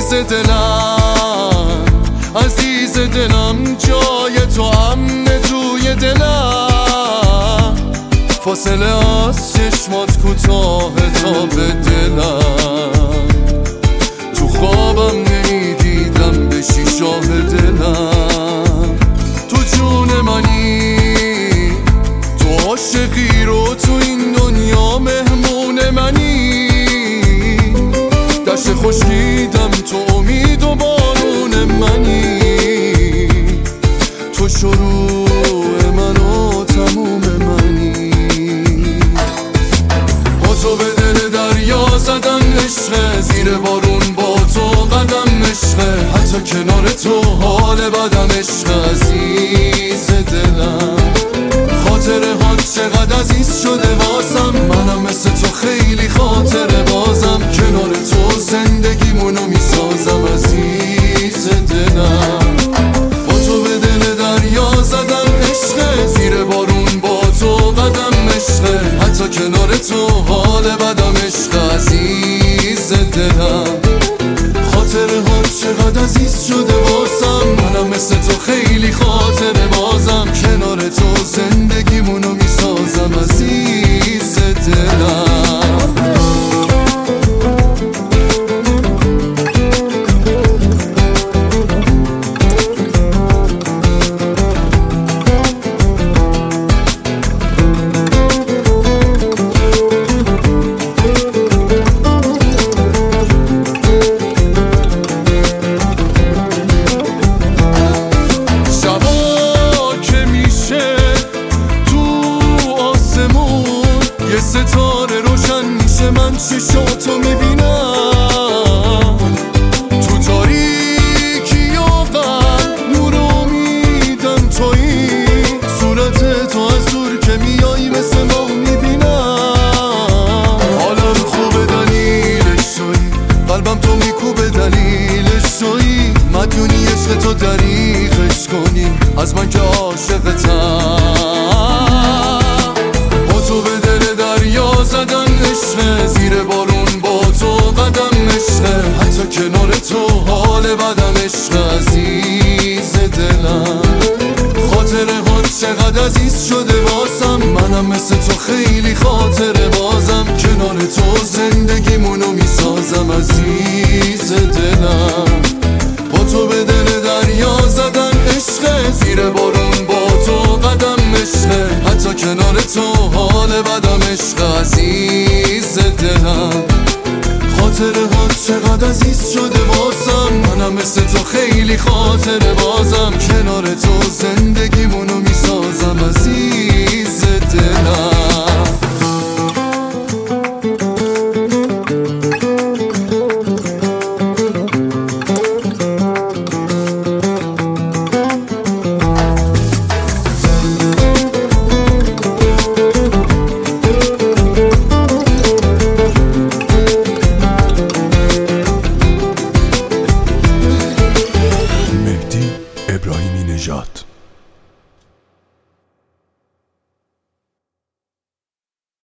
دلم، عزیز دلم، جای تو امنه توی دلم. فاصله از چشمات کوتاه تا به دلم، تو خوابم نمیدیدم بشی شاه دلم. تو جون منی، تو عاشقی رو تو این دنیا مهمون منی. دشت خشکیدم تو امید و بارون منی. تو شروع من و تموم منی. با تو به دل دریا زدن عشقه، زیر بارون با تو قدم عشقه. حتی کنار تو حال بدم عشقه. عزیز دلم، خاطره ها چقدر عزیز شده واسم. منم مثل تو خیلی خاطره بازم. کنار تو زندگیمونو میسازم. عزیز دلم، با تو به دل دریا زدم عشقه، زیر بارون با تو قدم عشقه. حتی کنار تو حال بدم عشقه. عزیز دلم، خاطره ها چقدر عزیز شده واسم. منم مثل تو خیلی خاطره بازم. کنار تو زندگیمونو میسازم. عزیز دلم. ستاره روشن میشه، من چشاتو میبینم. تو تاریکی و قلب نور امیدم تویی. صورت تو از دور که میایی مثل ما میبینم. حالم خوبه دلیلش تویی، قلبم تو میکوبه دلیلش تویی. مدیونی عشق تو دریغش کنی از من که عاشقتم. تو به دل دریا زدن عشقه، زیر بارون با تو قدم عشقه. حتی کنار تو حال بدم عشقه. عزیز دلم، خاطره ها چقدر عزیز شده واسم. منم مثل تو خیلی خاطره بازم. کنار تو زندگیمونو میسازم. عزیز دلم، با تو به دل دریا زدن عشقه، زیر بارون با تو قدم عشقه. حتی کنار تو حال بدم عشقه. عزیز دلم، خاطره ها چقدر عزیز شده واسم. منم مثل تو خیلی خاطره بازم. کنار تو زندگیمونو میسازم.